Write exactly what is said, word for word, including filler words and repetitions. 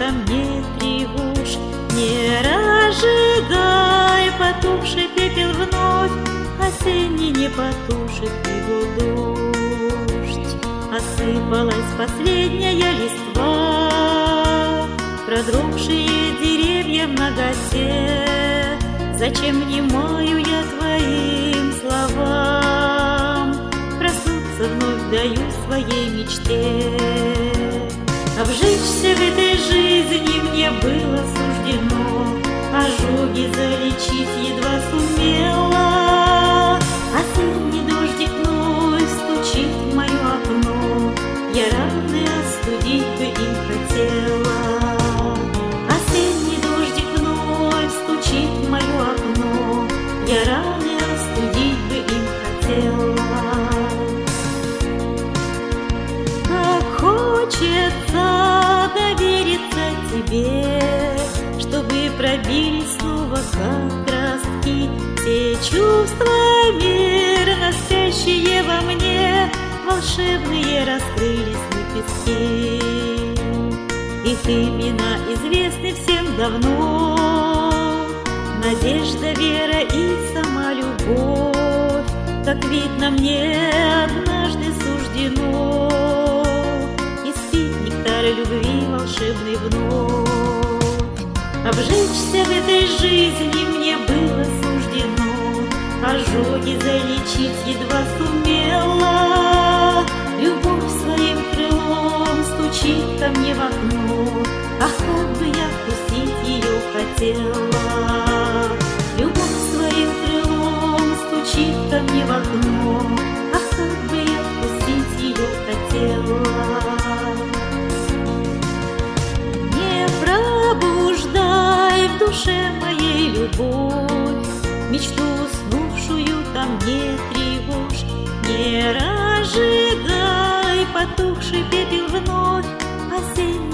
там не тревожь, не разжигай потухший пепел вновь, осенний не потушит его дождь. Осыпалась последняя листва, продрогшие деревья в наготе. Зачем внимаю я твоим словам? Проснуться вновь даю своей мечте. Обжечься в этой жизни мне было суждено, ожоги залечить едва сумела. Осенний дождик вновь стучит в мое окно, я раны остудить бы им хотела. Осенний дождик вновь стучит в мое окно, я раны остудить бы им хотела. Как хочется довериться тебе, чтобы пробились снова как ростки все чувства мирно спящие во мне, волшебные раскрылись лепестки. Их имена известны всем давно, надежда, вера и сама любовь. Как видно, мне однажды суждено испить нектар любви волшебный вновь. Обжечься в этой жизни мне было суждено, ожоги залечить едва сумела. Любовь своим крылом стучит ко мне в окно, ах, как бы я вкусить ее хотела. Любовь своим крылом стучит ко мне в окно, ах, как бы я вкусить ее хотела. Не пробуждай в душе моей любовь, мечту уснувшую там не тревожь, не разжигай потухший пепел вновь, осенний